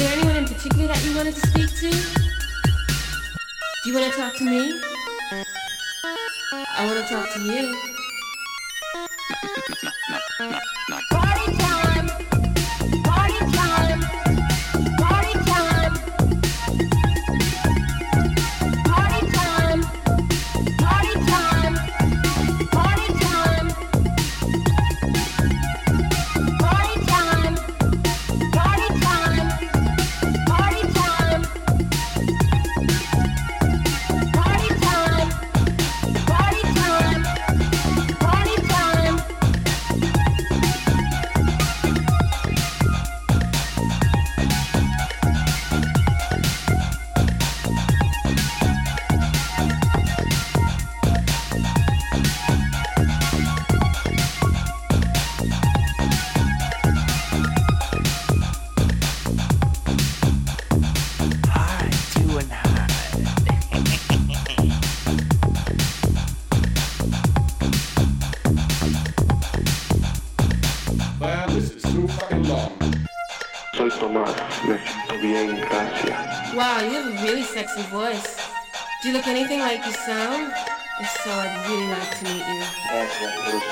there anyone in particular that you wanted to speak to? Do you want to talk to me? I want to talk to you. Party time! Party time! Party time! Party time! Party time! Party time! Party time! Party time! Party time! Party time! Party time! Party time! Man, this is too fucking long. Soy Tomás, me siento bien, gracias. Wow, you have a really sexy voice. Do you look anything like you sound? If so, I'd really like to meet you. Gracias,